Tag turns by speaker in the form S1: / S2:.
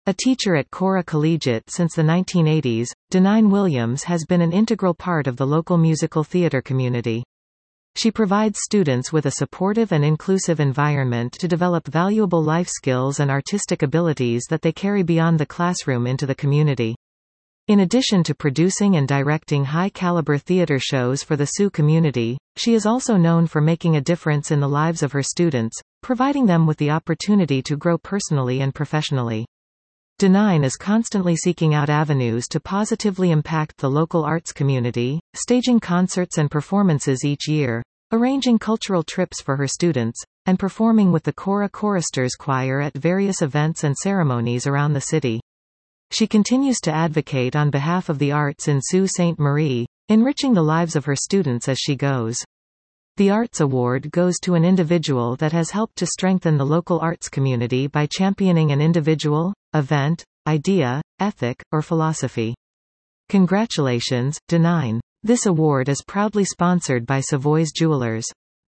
S1: A teacher at Cora Collegiate since the 1980s, Denine Williams has been an integral part of the local musical theatre community. She provides students with a supportive and inclusive environment to develop valuable life skills and artistic abilities that they carry beyond the classroom into the community. In addition to producing and directing high-caliber theatre shows for the Sioux community, she is also known for making a difference in the lives of her students, providing them with the opportunity to grow personally and professionally. Denine is constantly seeking out avenues to positively impact the local arts community, staging concerts and performances each year, arranging cultural trips for her students, and performing with the Cora Choristers Choir at various events and ceremonies around the city. She continues to advocate on behalf of the arts in Sault Ste. Marie, enriching the lives of her students as she goes. The Arts Award goes to an individual that has helped to strengthen the local arts community by championing an individual, event, idea, ethic, or philosophy. Congratulations, Denine. This award is proudly sponsored by Savoy's Jewelers.